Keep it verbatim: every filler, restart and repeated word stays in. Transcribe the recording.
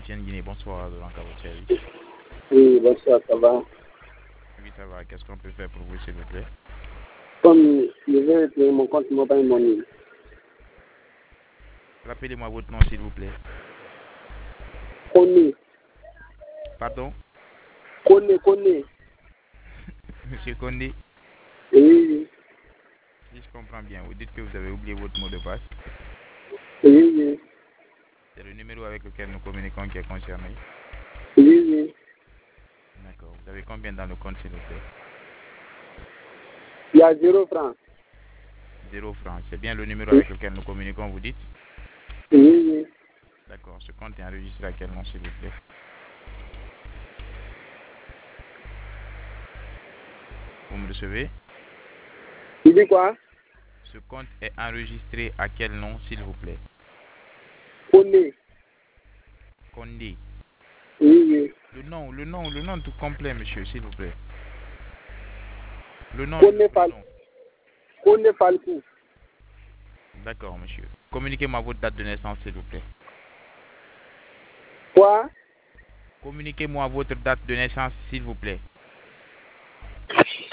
Etienne Guinée, bonsoir, de l'Anka, votre service. Oui, bonsoir, ça va. Oui, ça va. Qu'est-ce qu'on peut faire pour vous, s'il vous plaît? Comme je vais créer mon compte mobile money. Rappelez-moi votre nom, s'il vous plaît. Koné, Pardon? Koné, Koné. Monsieur Condé, Oui, oui, si je comprends bien, vous dites que vous avez oublié votre mot de passe. oui, oui, C'est le numéro avec lequel nous communiquons qui est concerné. oui, oui. D'accord. Vous avez combien dans le compte, s'il vous plaît? Il y a zéro franc. Zéro franc. C'est bien le numéro Oui, avec lequel nous communiquons, vous dites? oui, oui. D'accord. Ce compte est enregistré à quel nom, s'il vous plaît? Vous me recevez? Tu dis quoi? Ce compte est enregistré à quel nom, s'il vous plaît? Koné. Condé. Oui, oui. Le nom, le nom, le nom tout complet, monsieur, s'il vous plaît. Le nom, le, Koné le Fal, nom. Koné Falcou. D'accord, monsieur. Communiquez-moi votre date de naissance, s'il vous plaît. Quoi? Communiquez-moi votre date de naissance, s'il vous plaît.